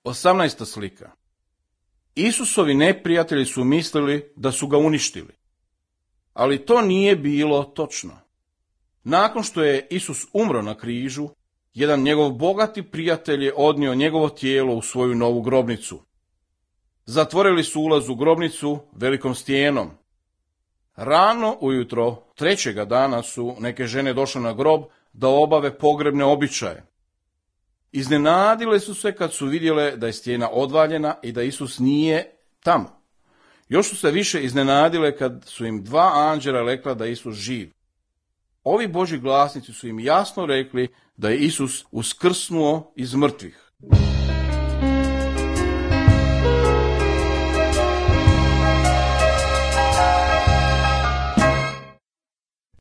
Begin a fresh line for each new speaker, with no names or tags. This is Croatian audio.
18. slika. Isusovi neprijatelji su mislili da su ga uništili. Ali to nije bilo točno. Nakon što je Isus umro na križu, jedan njegov bogati prijatelj je odnio njegovo tijelo u svoju novu grobnicu. Zatvorili su ulaz u grobnicu velikom stijenom. Rano ujutro trećega dana su neke žene došle na grob da obave pogrebne običaje. Iznenadile su se kad su vidjele da je stijena odvaljena i da Isus nije tamo. Još su se više iznenadile kad su im dva anđela rekla da je Isus živ. Ovi Božji glasnici su im jasno rekli da je Isus uskrsnuo iz mrtvih.